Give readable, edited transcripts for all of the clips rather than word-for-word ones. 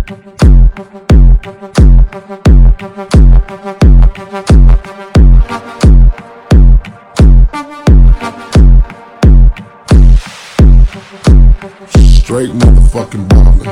Straight motherfucking ballin'.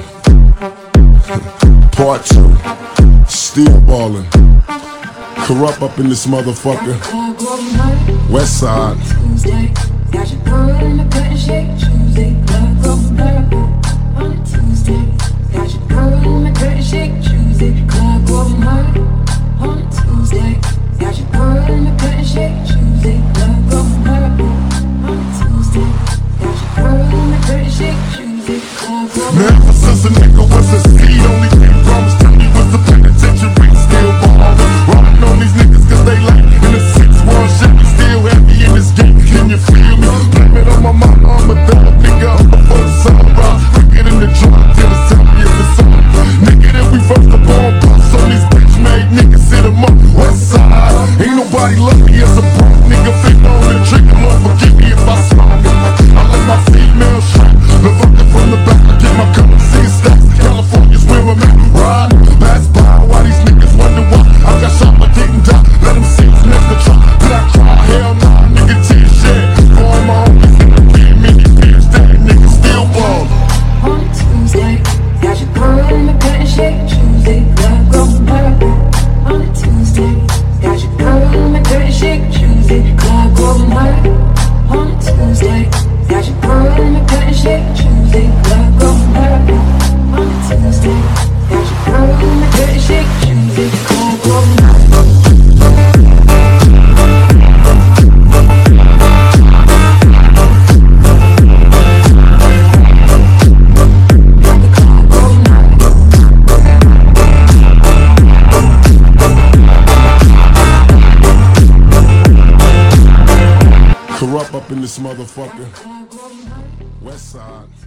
Part 2. Still ballin'. Corrupt up in this motherfucker. West side. Tuesday, got your girl in the cut and shake. Tuesday, club going hard. On a Tuesday, got your girl in the cut and shake. Tuesday, club going hard. On a Tuesday, got your girl in the cut and shake. Tuesday, club going hard. On a Tuesday, got your girl in the cut and shake. Tuesday, club going hard. Never since a nigga was a seed, only thing promised to me was the penitentiary. Still ballin', riding on these niggas 'cause they lame. In the 6-1 Chevy, still heavy in this game. Can you feel me? Blame it on my mama, I'm a thug nigga. I'm before the sunrise. Wicked in the joint till it's time to the sun. Nigga, that we first upon bust on these bitch made niggas. Sit 'em up, west side. Ain't nobody lucky as a broke nigga. Finger on the trigger, Lord forgive me if I smoke. I let my female shine. The fucker from the back, I get my color, see stacks. California's where I'm at. Ride, pass by, why these niggas wonder why I got shot but didn't die. Let them see it's next to try. Did I cry? Hell nah, nigga, tears shed. For all my homies in the bed, many beers, that nigga still ballin'. On a Tuesday, got your girl in the cut and shake. Tuesday, club going hard. On a Tuesday, got your girl in the cut and shake. Tuesday, club going hard. On a Tuesday, got your girl in the cut and shake. Tuesday, club going hard. On a Tuesday, got your girl in the cut and shake. Tuesday, club going hard. Corrupt up in this motherfucker. West side.